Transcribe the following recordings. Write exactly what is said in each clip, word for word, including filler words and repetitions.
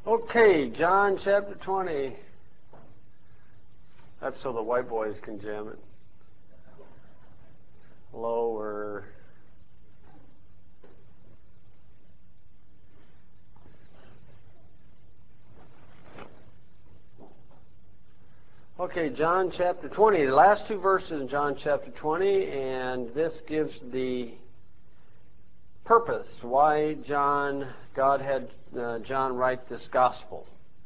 Okay, John chapter twenty. That's so the white boys can jam it. Lower. Okay, John chapter twenty. The last two verses in John chapter twenty, and this gives the purpose why John, God had uh, John write this gospel.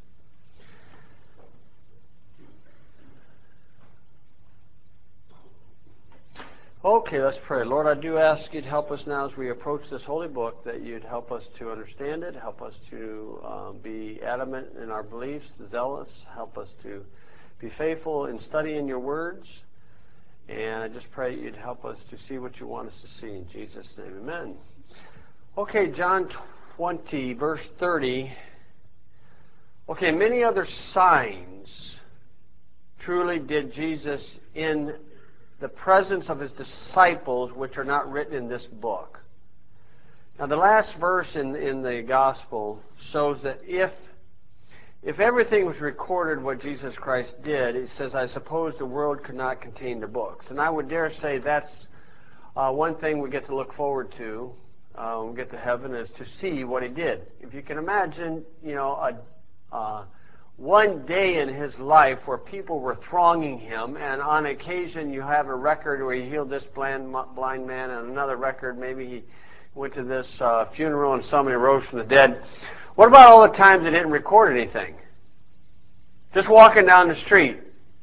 Okay, let's pray. Lord, I do ask you to help us now as we approach this holy book, that you'd help us to understand it, help us to um, be adamant in our beliefs, zealous, help us to be faithful in studying your words. And I just pray you'd help us to see what you want us to see. In Jesus' name, amen. Okay, John twenty, verse thirty. Okay, many other signs truly did Jesus in the presence of his disciples, which are not written in this book. Now, the last verse in, in the gospel shows that if if everything was recorded what Jesus Christ did, it says, I suppose the world could not contain the books. And I would dare say that's uh, one thing we get to look forward to uh, when we get to heaven, is to see what he did. If you can imagine, you know, a uh, one day in his life where people were thronging him, and on occasion you have a record where he healed this blind, blind man, and another record maybe he went to this uh, funeral and somebody rose from the dead. What about all the times they didn't record anything? Just walking down the street.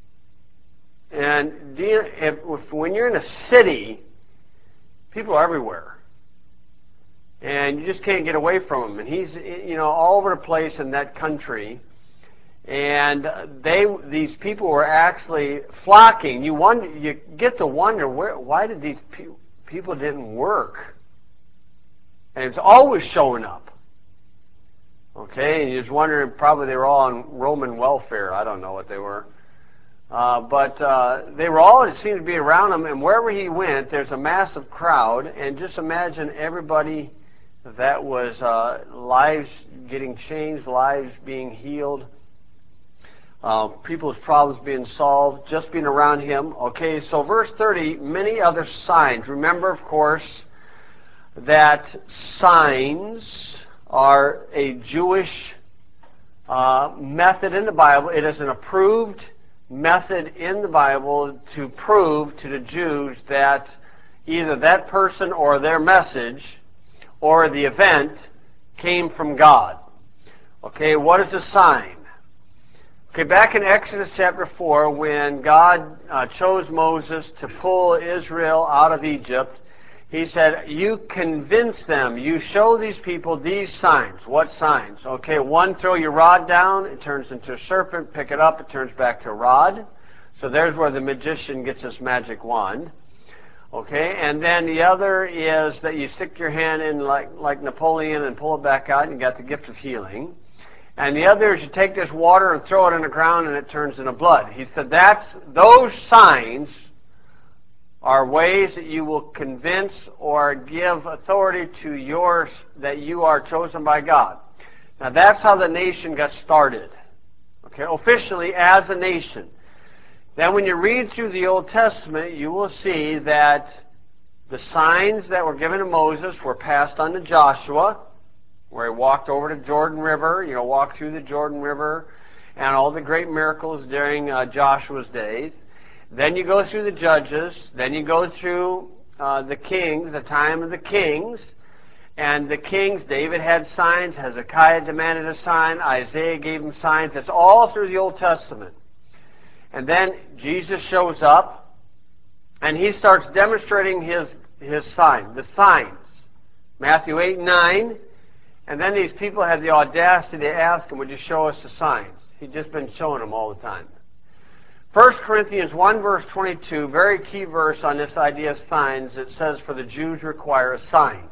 And do you, if, if, when you're in a city, people are everywhere. And you just can't get away from him. And he's, you know, all over the place in that country. And they, these people were actually flocking. You wonder, you get to wonder, where, why did these pe- people didn't work? And it's always showing up. Okay, and you're just wondering, probably they were all on Roman welfare. I don't know what they were. Uh, but uh, they were all, it seemed to be around him, and wherever he went, there's a massive crowd. And just imagine everybody that was uh, lives getting changed, lives being healed. Uh, people's problems being solved, just being around him. Okay, so verse thirty, many other signs. Remember, of course, that signs are a Jewish uh, method in the Bible. It is an approved method in the Bible to prove to the Jews that either that person or their message or the event came from God. Okay, what is a sign? Okay, back in Exodus chapter four, when God uh, chose Moses to pull Israel out of Egypt, he said, you convince them, you show these people these signs. What signs? Okay, one, throw your rod down, it turns into a serpent, pick it up, it turns back to a rod. So there's where the magician gets his magic wand. Okay, and then the other is that you stick your hand in like, like Napoleon and pull it back out, and you got the gift of healing. And the other is you take this water and throw it on the ground and it turns into blood. He said that's those signs are ways that you will convince or give authority to yours that you are chosen by God. Now that's how the nation got started. Okay, officially as a nation. Then when you read through the Old Testament, you will see that the signs that were given to Moses were passed on to Joshua, where he walked over the Jordan River, you know, walked through the Jordan River, and all the great miracles during uh, Joshua's days. Then you go through the Judges, then you go through uh, the Kings, the time of the Kings, and the Kings, David had signs, Hezekiah demanded a sign, Isaiah gave him signs. That's all through the Old Testament. And then Jesus shows up, and he starts demonstrating his, his sign, the signs. Matthew eight and nine. And then these people had the audacity to ask him, would you show us the signs? He'd just been showing them all the time. First Corinthians one, verse twenty-two, very key verse on this idea of signs. It says, for the Jews require a sign.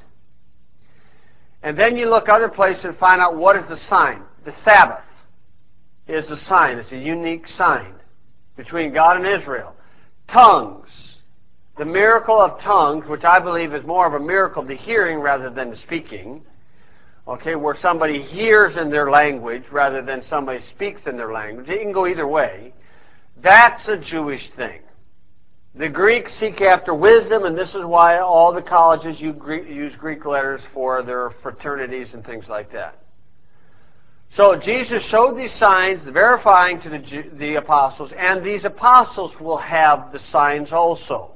And then you look other places and find out what is the sign. The Sabbath is a sign. It's a unique sign between God and Israel. Tongues. The miracle of tongues, which I believe is more of a miracle of the hearing rather than the speaking. okay, where somebody hears in their language rather than somebody speaks in their language. It can go either way. That's a Jewish thing. The Greeks seek after wisdom, and this is why all the colleges use Greek letters for their fraternities and things like that. So Jesus showed these signs, verifying to the, the apostles, and these apostles will have the signs also.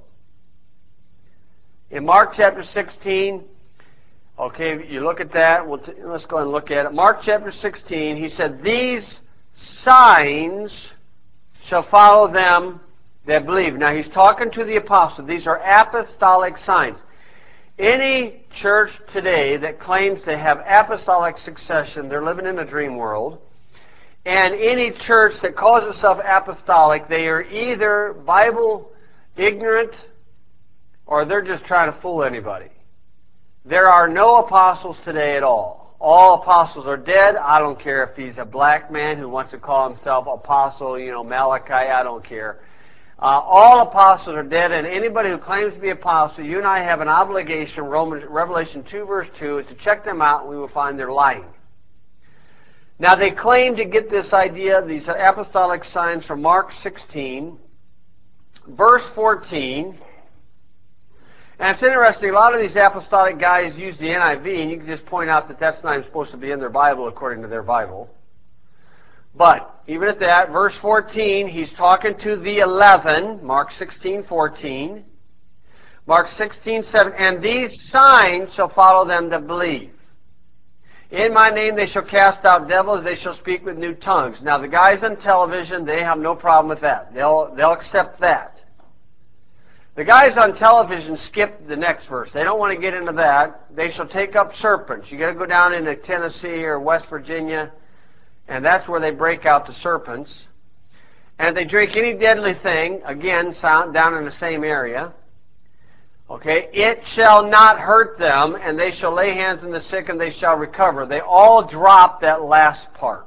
In Mark chapter sixteen, okay, you look at that. We'll t let's go and look at it. Mark chapter sixteen, he said, "These signs shall follow them that believe." Now, he's talking to the apostles. These are apostolic signs. Any church today that claims to have apostolic succession, they're living in a dream world. And any church that calls itself apostolic, they are either Bible ignorant or they're just trying to fool anybody. There are no apostles today at all. All apostles are dead. I don't care if he's a black man who wants to call himself apostle, you know, Malachi, I don't care. Uh, all apostles are dead, and anybody who claims to be apostle, you and I have an obligation, Romans, Revelation two verse two, is to check them out, and we will find they're lying. Now, they claim to get this idea, these apostolic signs, from Mark sixteen, verse fourteen. And it's interesting, a lot of these apostolic guys use the N I V, and you can just point out that that's not even supposed to be in their Bible according to their Bible. But, even at that, verse fourteen, he's talking to the eleven, Mark sixteen, fourteen. Mark sixteen, seven, "And these signs shall follow them that believe. In my name they shall cast out devils, they shall speak with new tongues." Now, the guys on television, they have no problem with that. They'll, they'll accept that. The guys on television skip the next verse. They don't want to get into that. "They shall take up serpents." You got to go down into Tennessee or West Virginia, and that's where they break out the serpents. "And they drink any deadly thing," again, down in the same area. Okay, "it shall not hurt them, and they shall lay hands on the sick, and they shall recover." They all drop that last part.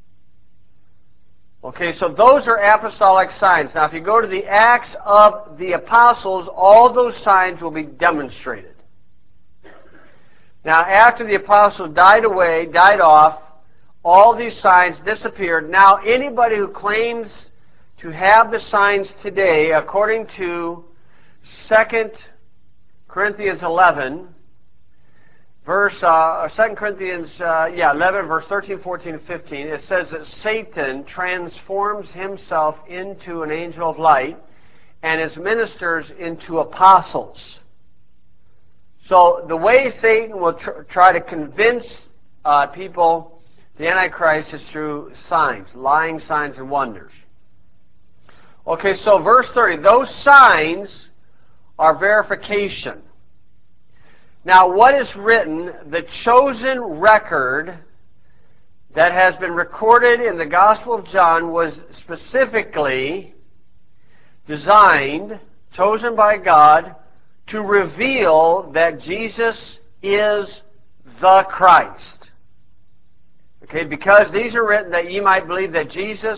Okay, so those are apostolic signs. Now, if you go to the Acts of the Apostles, all those signs will be demonstrated. Now, after the apostles died away, died off, all these signs disappeared. Now, anybody who claims to have the signs today, according to Second Corinthians eleven, verse, uh, Second Corinthians, uh, yeah, eleven, verse thirteen, fourteen, and fifteen, it says that Satan transforms himself into an angel of light and his ministers into apostles. So the way Satan will tr try to convince uh, people the Antichrist is through signs, lying signs and wonders. Okay, so verse thirty, those signs are verification. Now, what is written, the chosen record that has been recorded in the Gospel of John was specifically designed, chosen by God, to reveal that Jesus is the Christ. Okay, because these are written that ye might believe that Jesus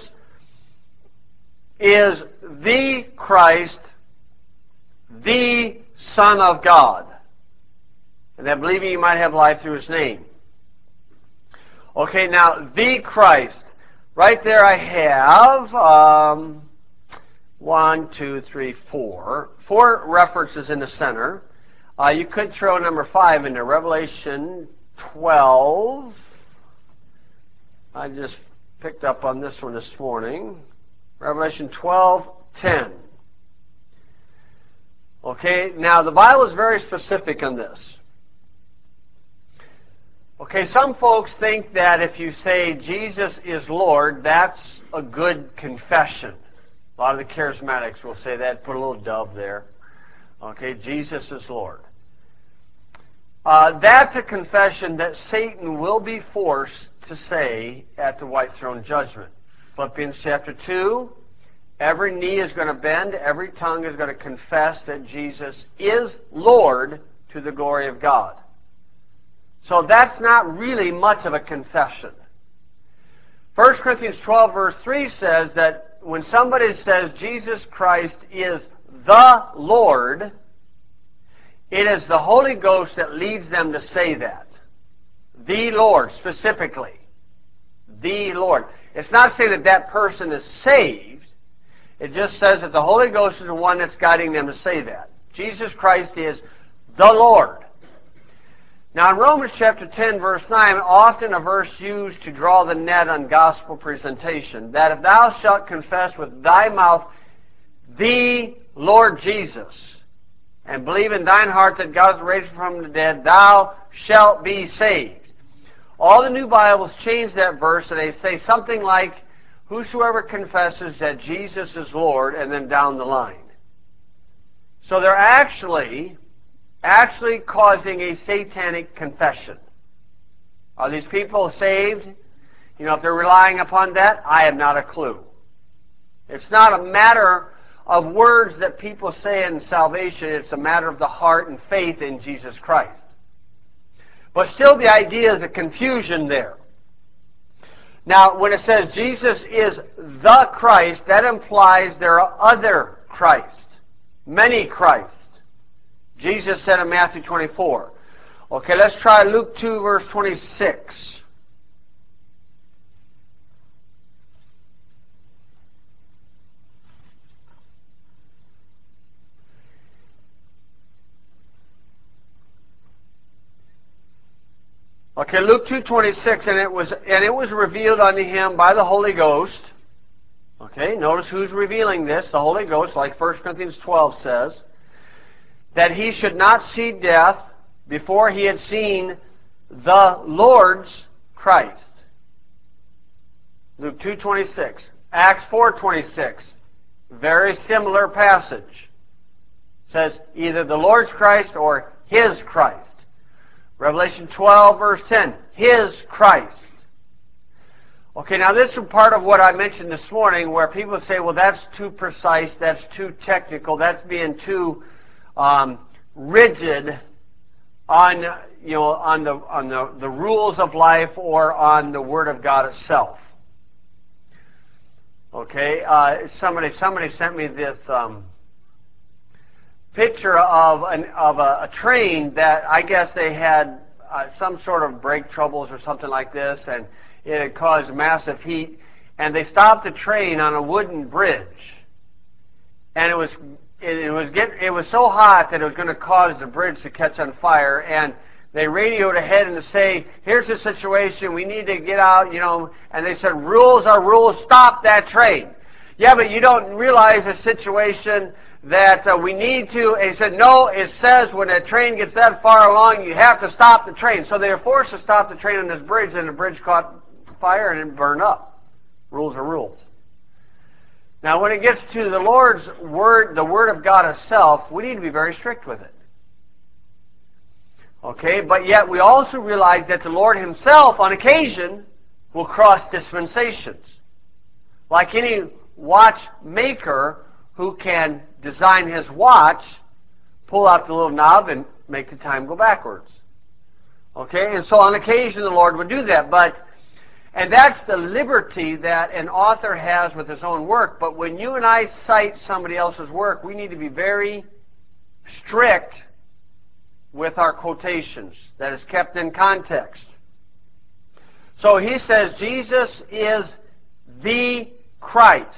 is the Christ, the Son of God, and that believing you might have life through His name. Okay, now, the Christ. Right there I have um, one, two, three, four. Four references in the center. Uh, you could throw number five in there. Revelation twelve. I just picked up on this one this morning. Revelation twelve, ten. Okay, now the Bible is very specific on this. Okay, some folks think that if you say Jesus is Lord, that's a good confession. A lot of the charismatics will say that, put a little dove there. Okay, Jesus is Lord. Uh, that's a confession that Satan will be forced to say at the white throne judgment. Philippians chapter two, every knee is going to bend, every tongue is going to confess that Jesus is Lord to the glory of God. So that's not really much of a confession. First Corinthians twelve verse three says that when somebody says Jesus Christ is the Lord, it is the Holy Ghost that leads them to say that. The Lord, specifically. The Lord. It's not saying that that person is saved. It just says that the Holy Ghost is the one that's guiding them to say that. Jesus Christ is the Lord. Now in Romans chapter ten, verse nine, often a verse used to draw the net on gospel presentation, that if thou shalt confess with thy mouth the Lord Jesus, and believe in thine heart that God is raised from the dead, thou shalt be saved. All the new Bibles change that verse and they say something like, whosoever confesses that Jesus is Lord, and then down the line. So they're actually, actually causing a satanic confession. Are these people saved? You know, if they're relying upon that, I have not a clue. It's not a matter of words that people say in salvation. It's a matter of the heart and faith in Jesus Christ. But still the idea is a confusion there. Now, when it says Jesus is the Christ, that implies there are other Christ, many Christ. Jesus said in Matthew twenty-four. Okay, let's try Luke two, verse twenty-six. Okay, Luke two twenty-six, and it was and it was revealed unto him by the Holy Ghost. Okay, notice who's revealing this, the Holy Ghost, like First Corinthians twelve says, that he should not see death before he had seen the Lord's Christ. Luke two twenty-six. Acts four twenty-six, very similar passage. Says either the Lord's Christ or his Christ. Revelation twelve, verse ten, his Christ. Okay, now this is part of what I mentioned this morning where people say, well, that's too precise, that's too technical, that's being too um, rigid on, you know, on, the, on the, the rules of life or on the Word of God itself. Okay, uh, somebody, somebody sent me this um, picture of an of a, a train that I guess they had uh, some sort of brake troubles or something like this, and it had caused massive heat, and they stopped the train on a wooden bridge, and it was it, it was get it was so hot that it was going to cause the bridge to catch on fire, and they radioed ahead and to say, here's the situation, we need to get out, you know, and they said, rules are rules, stop that train. Yeah, but you don't realize the situation that uh, we need to, and he said, no, it says when a train gets that far along, you have to stop the train. So they were forced to stop the train on this bridge, and the bridge caught fire and it burned up. Rules are rules. Now, when it gets to the Lord's Word, the Word of God itself, we need to be very strict with it. Okay, but yet we also realize that the Lord Himself, on occasion, will cross dispensations. Like any watchmaker who can design his watch, pull out the little knob and make the time go backwards. Okay, and so on occasion the Lord would do that, but and that's the liberty that an author has with his own work. But when you and I cite somebody else's work, we need to be very strict with our quotations, that is kept in context. So he says Jesus is the Christ.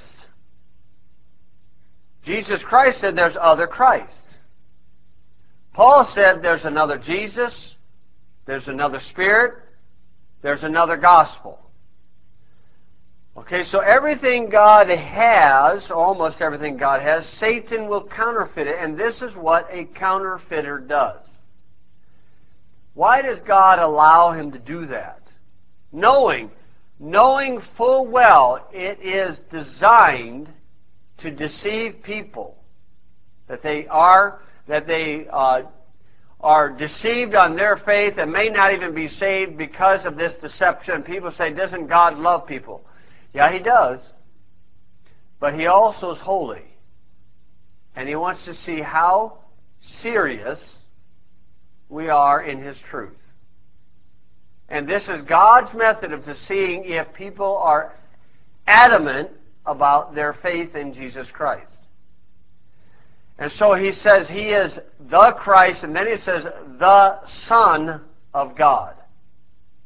Jesus Christ said there's other Christ. Paul said there's another Jesus, there's another Spirit, there's another gospel. Okay, so everything God has, almost everything God has, Satan will counterfeit it, and this is what a counterfeiter does. Why does God allow him to do that? Knowing, knowing full well it is designed to deceive people, that they are that they uh, are deceived on their faith and may not even be saved because of this deception. People say, doesn't God love people? Yeah, He does, but He also is holy, and He wants to see how serious we are in His truth. And this is God's method of seeing if people are adamant about their faith in Jesus Christ. And so he says He is the Christ, and then he says the Son of God.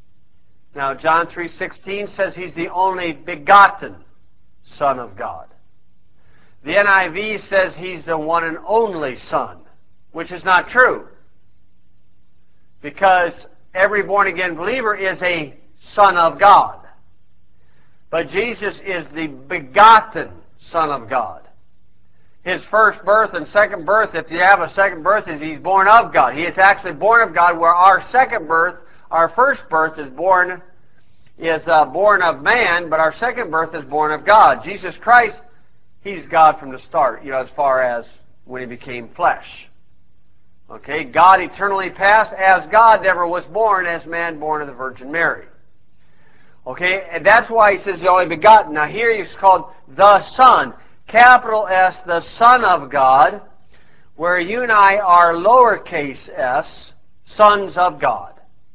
Now, John three sixteen says He's the only begotten Son of God. The N I V says He's the one and only Son, which is not true. Because every born-again believer is a son of God. But Jesus is the begotten Son of God. His first birth and second birth, if you have a second birth, is He's born of God. He is actually born of God, where our second birth, our first birth is born is uh, born of man, but our second birth is born of God. Jesus Christ, He's God from the start, you know, as far as when He became flesh. Okay, God eternally past, as God never was born, as man born of the Virgin Mary. Okay, and that's why He says the only begotten. Now here He's called the Son, capital S, the Son of God, where you and I are lowercase s, sons of God.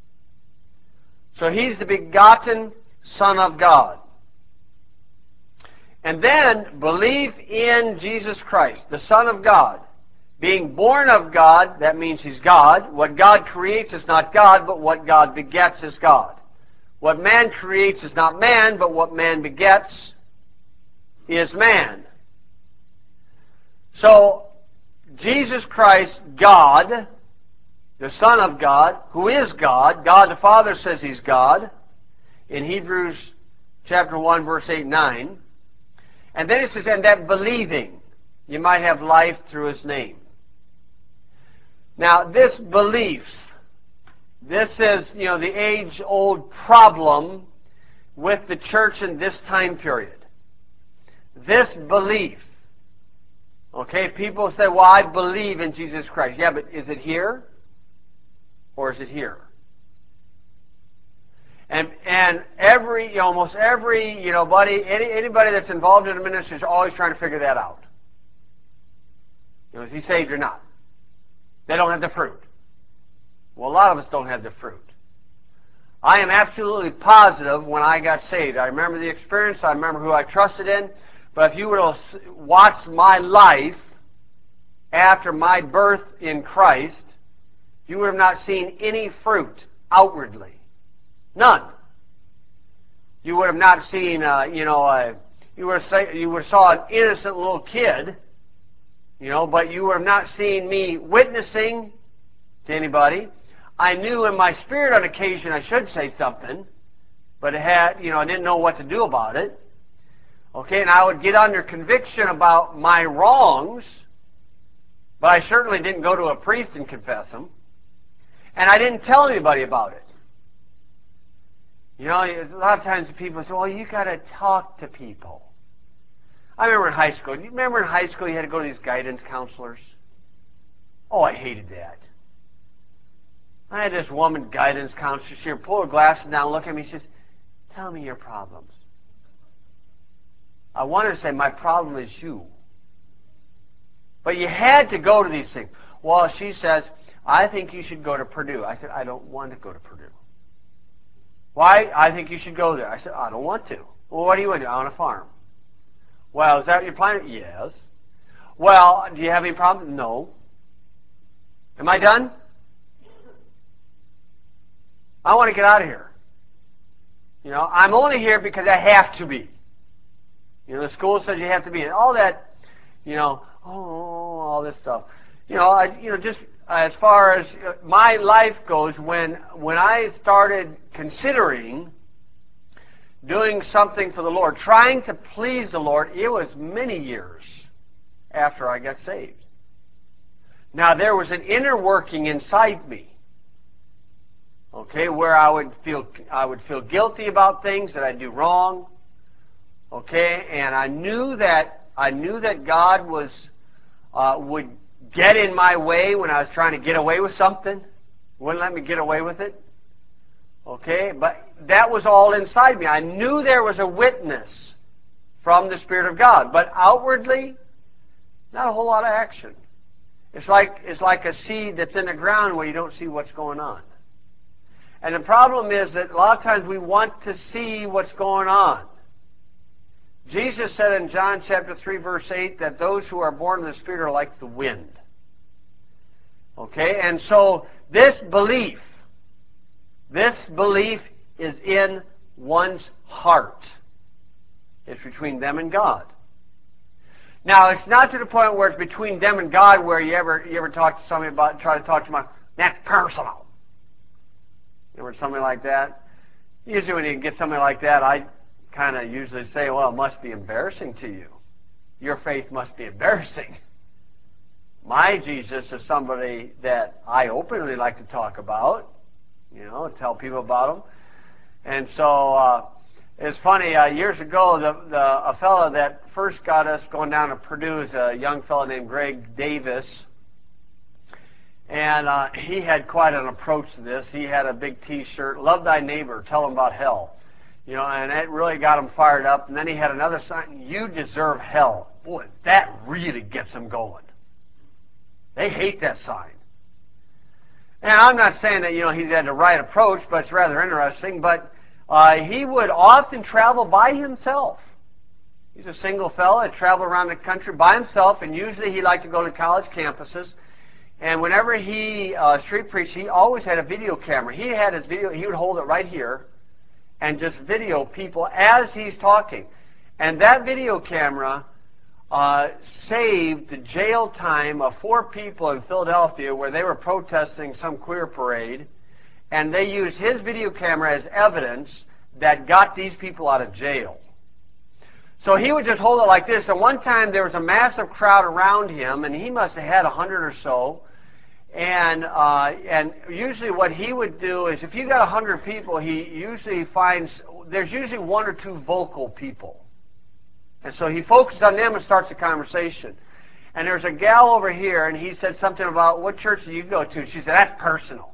So He's the begotten Son of God. And then believe in Jesus Christ, the Son of God. Being born of God, that means He's God. What God creates is not God, but what God begets is God. What man creates is not man, but what man begets is man. So, Jesus Christ, God, the Son of God, who is God, God the Father says He's God, in Hebrews chapter one, verse eight and nine. And then it says, and that believing, you might have life through His name. Now, this belief, this is, you know, the age-old problem with the church in this time period. This belief. Okay, people say, well, I believe in Jesus Christ. Yeah, but is it here? Or is it here? And and every, almost every, you know, buddy, any, anybody that's involved in a ministry is always trying to figure that out. You know, is he saved or not? They don't have the fruit. Well, a lot of us don't have the fruit. I am absolutely positive when I got saved. I remember the experience. I remember who I trusted in. But if you were to watch my life after my birth in Christ, you would have not seen any fruit outwardly. None. You would have not seen, uh, you know, uh, you would have say, you would have saw an innocent little kid, you know, but you would have not seen me witnessing to anybody. I knew in my spirit on occasion I should say something, but it had, you know, I didn't know what to do about it. Okay, and I would get under conviction about my wrongs, but I certainly didn't go to a priest and confess them. And I didn't tell anybody about it. You know, a lot of times people say, well, you got to talk to people. I remember in high school. Do you remember in high school you had to go to these guidance counselors? Oh, I hated that. I had this woman guidance counselor. She would pull her glasses down, look at me, she says, tell me your problems. I wanted to say, my problem is you. But you had to go to these things. Well, she says, I think you should go to Purdue. I said, I don't want to go to Purdue. Why? I think you should go there. I said, I don't want to. Well, what do you want to do? I want to farm. Well, is that what you're planning? Yes. Well, do you have any problems? No. Am I done? I want to get out of here. You know, I'm only here because I have to be. You know, the school says you have to be. And all that, you know, oh, all this stuff. You know, I, you know, just as far as my life goes, when when I started considering doing something for the Lord, trying to please the Lord, it was many years after I got saved. Now, there was an inner working inside me, okay, where I would feel I would feel guilty about things that I do wrong, okay, and I knew that I knew that God was uh, would get in my way when I was trying to get away with something, wouldn't let me get away with it, okay, but that was all inside me. I knew there was a witness from the Spirit of God, but outwardly, not a whole lot of action. It's like it's like a seed that's in the ground where you don't see what's going on. And the problem is that a lot of times we want to see what's going on. Jesus said in John chapter three, verse eight, that those who are born of the Spirit are like the wind. Okay, and so this belief, this belief is in one's heart. It's between them and God. Now, it's not to the point where it's between them and God where you ever you ever talk to somebody about, try to talk to them about, that's personal. You ever somebody like that? Usually when you get somebody like that, I kind of usually say, well, it must be embarrassing to you. Your faith must be embarrassing. My Jesus is somebody that I openly like to talk about, you know, tell people about him. And so uh, it's funny, uh, years ago, the, the, a fellow that first got us going down to Purdue is a young fellow named Greg Davis. And uh, he had quite an approach to this. He had a big T-shirt, "Love thy neighbor, tell him about hell." You know, and it really got him fired up. And then he had another sign, "You deserve hell." Boy, that really gets them going. They hate that sign. And I'm not saying that, you know, he had the right approach, but it's rather interesting. But uh, he would often travel by himself. He's a single fellow that traveled around the country by himself, and usually he liked to go to college campuses. And whenever he uh, street preached, he always had a video camera. He had his video, he would hold it right here and just video people as he's talking. And that video camera uh, saved the jail time of four people in Philadelphia where they were protesting some queer parade. And they used his video camera as evidence that got these people out of jail. So he would just hold it like this. And one time there was a massive crowd around him, and he must have had a hundred or so. And uh, and usually what he would do is, if you got a hundred people, he usually finds there's usually one or two vocal people, and so he focuses on them and starts a conversation. And there's a gal over here, and he said something about, "What church do you go to?" She said, "That's personal."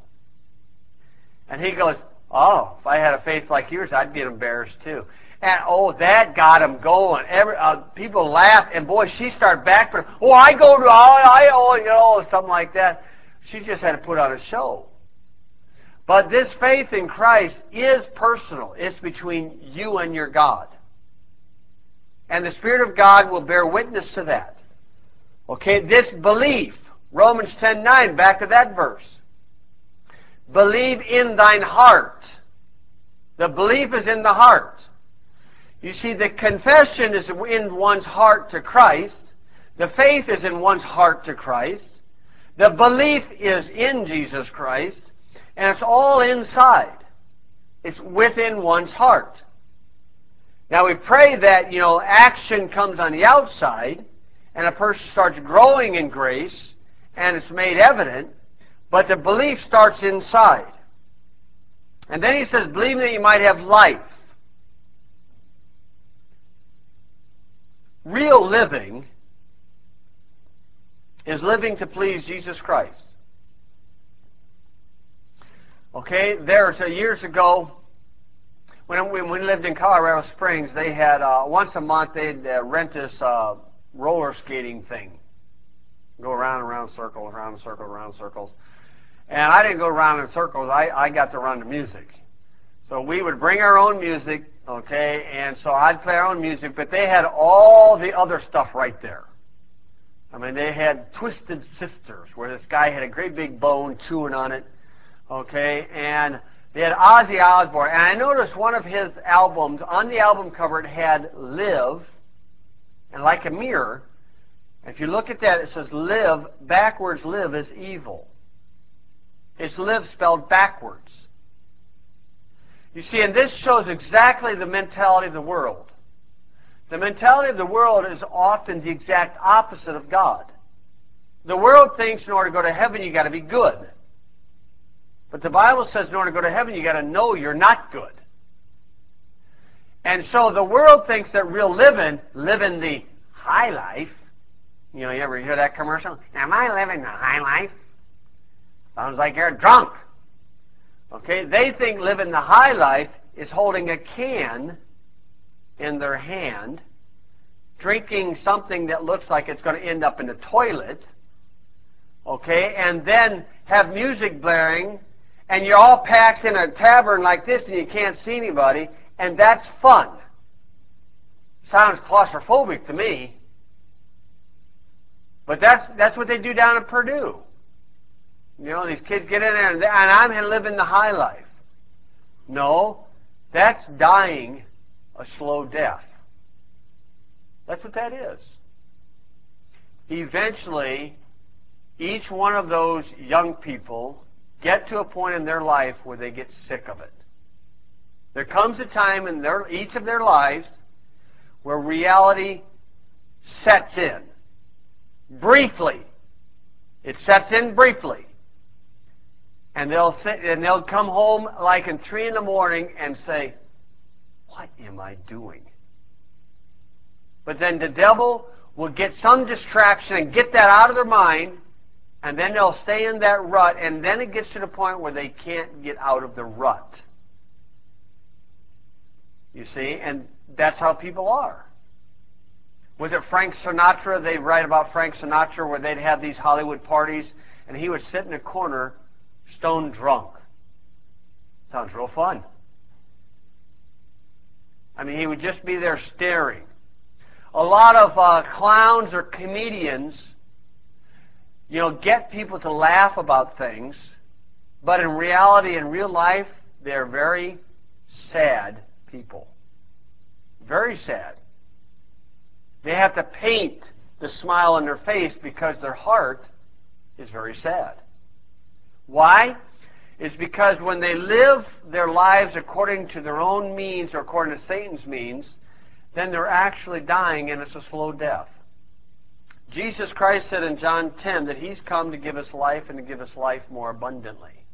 And he goes, "Oh, if I had a faith like yours, I'd get embarrassed too." And oh, that got him going. Every uh, people laughed, and boy, she started backpedaling. "Oh, I go to I, I, oh, you know, something like that." She just had to put on a show. But this faith in Christ is personal. It's between you and your God. And the Spirit of God will bear witness to that. Okay, this belief, Romans ten nine, back to that verse. Believe in thine heart. The belief is in the heart. You see, the confession is in one's heart to Christ. The faith is in one's heart to Christ. The belief is in Jesus Christ, and it's all inside. It's within one's heart. Now we pray that, you know, action comes on the outside, and a person starts growing in grace, and it's made evident, but the belief starts inside. And then he says, believe that you might have life. Real living is living to please Jesus Christ. Okay, there's uh, years ago, when we, when we lived in Colorado Springs, they had, uh, once a month, they'd uh, rent this uh, roller skating thing. Go around and around circles, around and circles, around circles. And I didn't go around in circles, I, I got to run the music. So we would bring our own music, okay, and so I'd play our own music, but they had all the other stuff right there. I mean, they had Twisted Sisters, where this guy had a great big bone chewing on it, okay, and they had Ozzy Osbourne. And I noticed one of his albums, on the album cover, it had Live, and like a mirror, if you look at that, it says live, backwards live is evil. It's live spelled backwards. You see, and this shows exactly the mentality of the world. The mentality of the world is often the exact opposite of God. The world thinks in order to go to heaven, you've got to be good. But the Bible says in order to go to heaven, you've got to know you're not good. And so the world thinks that real living, living the high life, you know, you ever hear that commercial? Am I living the high life? Sounds like you're drunk. Okay, they think living the high life is holding a can in their hand, drinking something that looks like it's going to end up in the toilet, okay, and then have music blaring, and you're all packed in a tavern like this and you can't see anybody, and that's fun. Sounds claustrophobic to me. But that's that's what they do down at Purdue. You know, these kids get in there and, and I'm living the high life. No, That's dying a slow death. That's what that is. Eventually, each one of those young people get to a point in their life where they get sick of it. There comes a time in their, each of their lives where reality sets in. Briefly. It sets in briefly. And they'll sit and they'll come home like in three in the morning and say, what am I doing? But then the devil will get some distraction and get that out of their mind, and then they'll stay in that rut, and then it gets to the point where they can't get out of the rut. You see? And that's how people are. Was it Frank Sinatra? They write about Frank Sinatra where they'd have these Hollywood parties, and he would sit in a corner stone drunk. Sounds real fun. I mean, he would just be there staring. A lot of uh, clowns or comedians, you know, get people to laugh about things, but in reality, in real life, they're very sad people. Very sad. They have to paint the smile on their face because their heart is very sad. Why? It's because when they live their lives according to their own means or according to Satan's means, then they're actually dying, and it's a slow death. Jesus Christ said in John ten that He's come to give us life and to give us life more abundantly.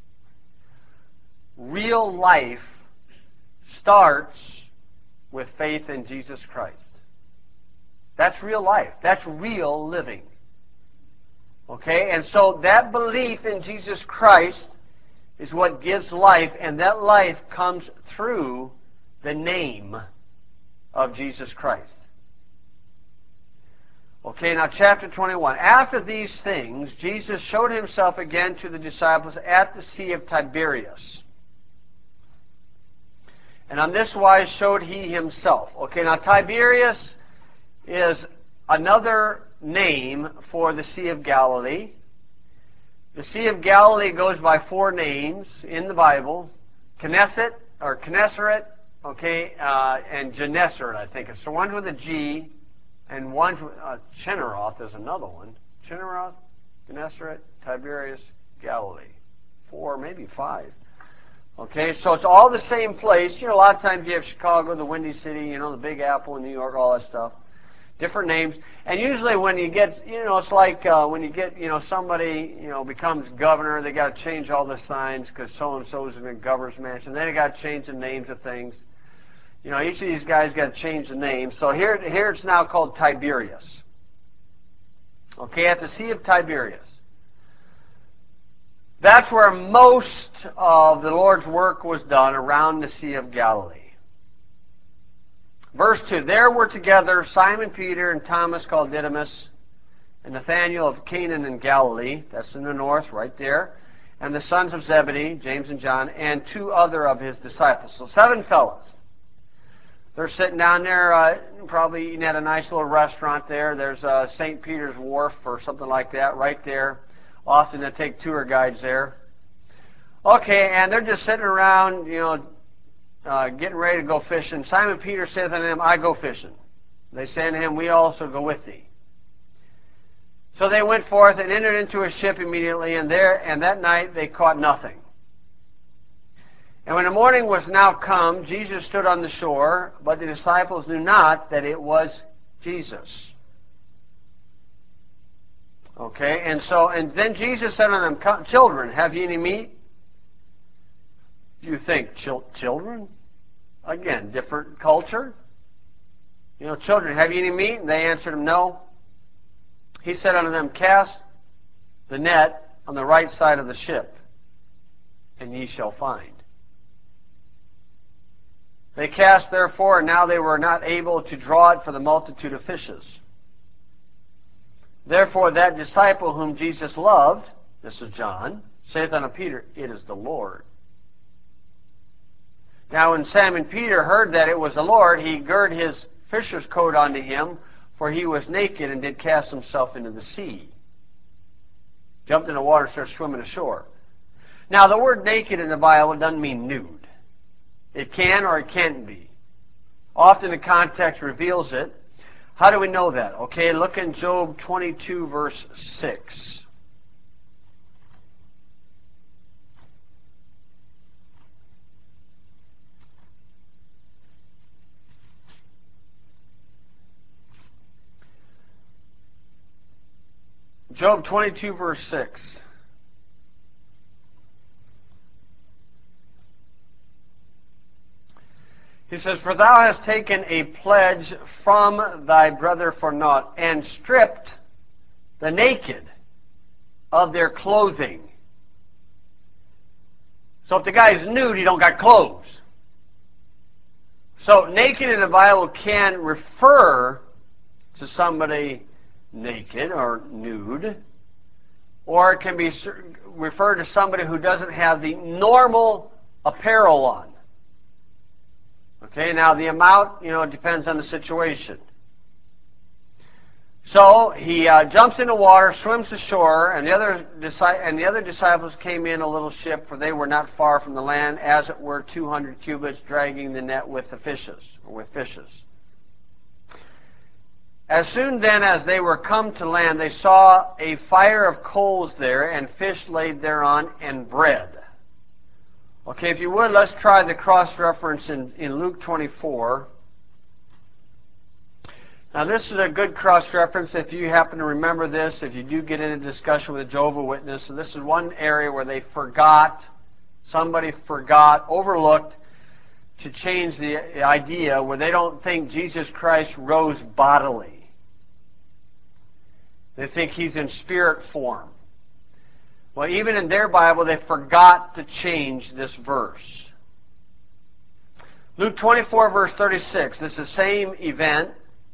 Real life starts with faith in Jesus Christ. That's real life. That's real living. Okay? And so that belief in Jesus Christ is what gives life, and that life comes through the name of Jesus Christ. Okay, now chapter twenty-one. After these things, Jesus showed Himself again to the disciples at the Sea of Tiberias. And on this wise showed He Himself. Okay, now Tiberias is another name for the Sea of Galilee. The Sea of Galilee goes by four names in the Bible. Knesset, or Kneseret, okay, uh, and Gennesaret, I think. So one's with a G, and one's with, uh, Chinneroth is another one. Chinneroth, Gennesaret, Tiberias, Galilee. Four, maybe five. Okay, so it's all the same place. You know, a lot of times you have Chicago, the Windy City, you know, the Big Apple in New York, all that stuff. Different names. And usually when you get, you know, it's like uh, when you get, you know, somebody, you know, becomes governor, they got to change all the signs because so-and-so is in the governor's mansion. Then they got to change the names of things. You know, each of these guys got to change the name. So here, here it's now called Tiberias. Okay, at the Sea of Tiberias. That's where most of the Lord's work was done, around the Sea of Galilee. Verse two, there were together Simon Peter and Thomas called Didymus, and Nathanael of Canaan in Galilee, that's in the north, right there, and the sons of Zebedee, James and John, and two other of his disciples. So seven fellows. They're sitting down there, uh, probably eating at a nice little restaurant there. There's uh, Saint Peter's Wharf or something like that right there. Often they take tour guides there. Okay, and they're just sitting around, you know, uh, getting ready to go fishing. Simon Peter saith unto them, I go fishing. They say unto him, we also go with thee. So they went forth and entered into a ship immediately, and there and that night they caught nothing. And when the morning was now come, Jesus stood on the shore, but the disciples knew not that it was Jesus. Okay, and so, and then Jesus said unto them, children, have ye any meat? You think, chil children? Again, different culture. You know, children, have ye any meat? And they answered him, no. He said unto them, cast the net on the right side of the ship, and ye shall find. They cast therefore, and now they were not able to draw it for the multitude of fishes. Therefore that disciple whom Jesus loved, this is John, saith unto Peter, it is the Lord. Now when Simon Peter heard that it was the Lord, he girded his fisher's coat unto him, for he was naked, and did cast himself into the sea. Jumped in the water and started swimming ashore. Now the word naked in the Bible doesn't mean nude. It can or it can't be. Often the context reveals it. How do we know that? Okay, look in Job twenty-two, verse six. Job twenty-two, verse six. He says, "For thou hast taken a pledge from thy brother for naught, and stripped the naked of their clothing." So if the guy's nude, he don't got clothes. So naked in the Bible can refer to somebody naked or nude, or it can be referred to somebody who doesn't have the normal apparel on. Okay, now the amount, you know, it depends on the situation. So he uh, jumps in the water, swims ashore, and the other and the other disciples came in a little ship, for they were not far from the land, as it were two hundred cubits, dragging the net with the fishes, or with fishes. As soon then as they were come to land, they saw a fire of coals there, and fish laid thereon, and bread. Okay, if you would, let's try the cross-reference in, in Luke twenty-four. Now, this is a good cross-reference if you happen to remember this, if you do get into discussion with a Jehovah's Witness. So this is one area where they forgot, somebody forgot, overlooked, to change the idea where they don't think Jesus Christ rose bodily. They think he's in spirit form. Well, even in their Bible, they forgot to change this verse. Luke twenty-four, verse thirty-six, this is the same event.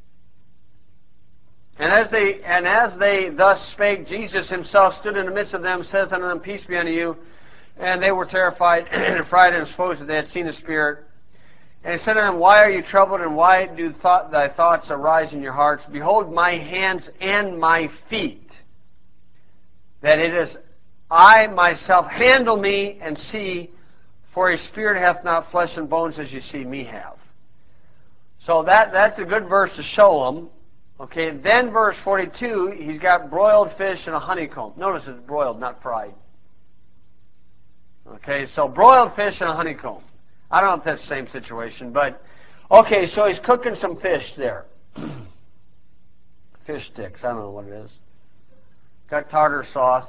And as they and as they thus spake, Jesus himself stood in the midst of them, saith unto them, Peace be unto you. And they were terrified and affrighted, and supposed that they had seen a spirit. And he said unto them, Why are you troubled, and why do thought, thy thoughts arise in your hearts? Behold my hands and my feet, that it is I myself. Handle me and see, for a spirit hath not flesh and bones as you see me have. So that, that's a good verse to show them. Okay, then verse forty-two, he's got broiled fish and a honeycomb. Notice it's broiled, not fried. Okay, so broiled fish and a honeycomb. I don't know if that's the same situation, but okay, so he's cooking some fish there. Fish sticks, I don't know what it is. Got tartar sauce.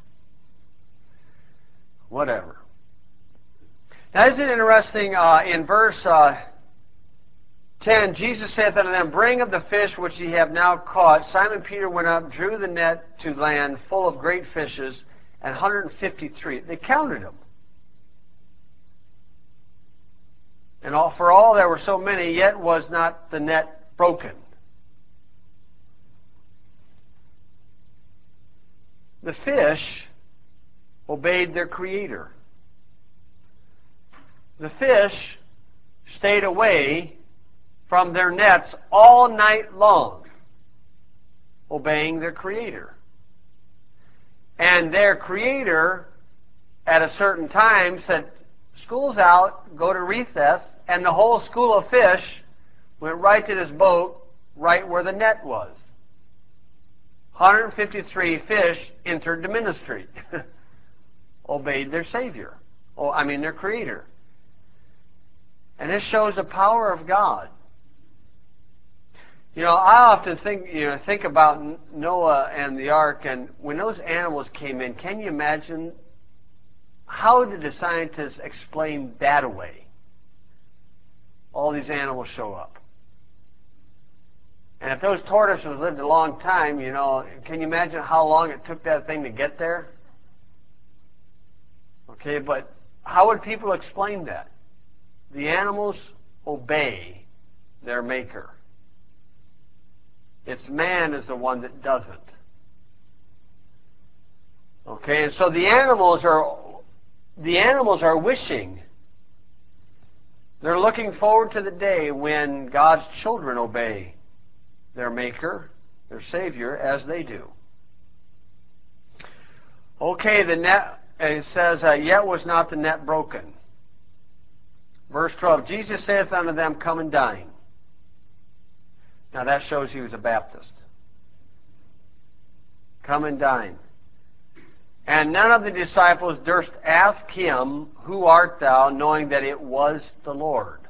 Whatever. Now, isn't it interesting, uh, in verse uh, ten, Jesus saith unto them, Bring of the fish which ye have now caught. Simon Peter went up, drew the net to land, full of great fishes, and one hundred fifty-three. They counted them. And all, for all there were so many, yet was not the net broken. The fish obeyed their Creator. The fish stayed away from their nets all night long, obeying their Creator. And their Creator, at a certain time, said, School's out, go to recess, and the whole school of fish went right to this boat, right where the net was. one hundred fifty-three fish entered the ministry. Obeyed their Savior. Oh, I mean their Creator. And this shows the power of God. You know, I often think, you know, think about Noah and the ark, and when those animals came in, can you imagine, how did the scientists explain that away? All these animals show up. And if those tortoises lived a long time, you know, can you imagine how long it took that thing to get there? Okay, but how would people explain that? The animals obey their Maker. It's man is the one that doesn't. Okay, and so the animals are the animals are wishing. They're looking forward to the day when God's children obey their Maker, their Savior, as they do. Okay, the net, it says, uh, yet was not the net broken. Verse twelve, Jesus saith unto them, come and dine. Now that shows he was a Baptist. Come and dine. And none of the disciples durst ask him, who art thou, knowing that it was the Lord.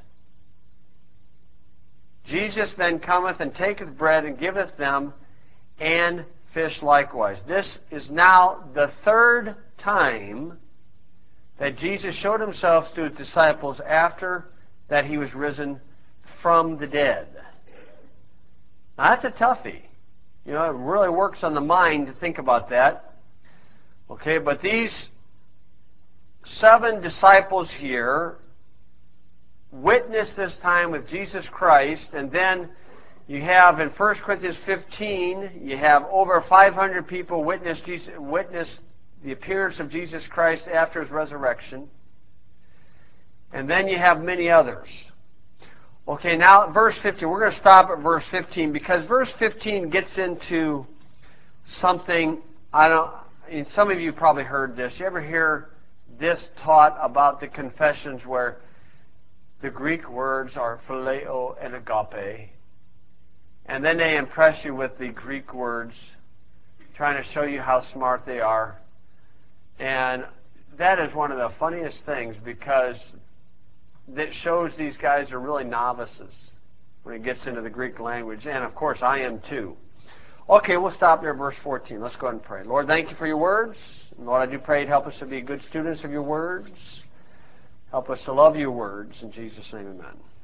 Jesus then cometh and taketh bread and giveth them, and fish likewise. This is now the third time that Jesus showed himself to his disciples after that he was risen from the dead. Now that's a toughie. You know, it really works on the mind to think about that. Okay, but these seven disciples here witnessed this time with Jesus Christ, and then you have in First Corinthians fifteen, you have over five hundred people witness, Jesus, witness the appearance of Jesus Christ after his resurrection. And then you have many others. Okay, now at verse fifteen, we're going to stop at verse fifteen because verse fifteen gets into something, I don't, and some of you probably heard this. You ever hear this taught about the confessions where the Greek words are phileo and agape, and then they impress you with the Greek words, trying to show you how smart they are. And that is one of the funniest things because that shows these guys are really novices when it gets into the Greek language. And of course, I am too. Okay, we'll stop there at verse fourteen. Let's go ahead and pray. Lord, thank you for your words. And Lord, I do pray to help us to be good students of your words. Help us to love your words. In Jesus' name, amen.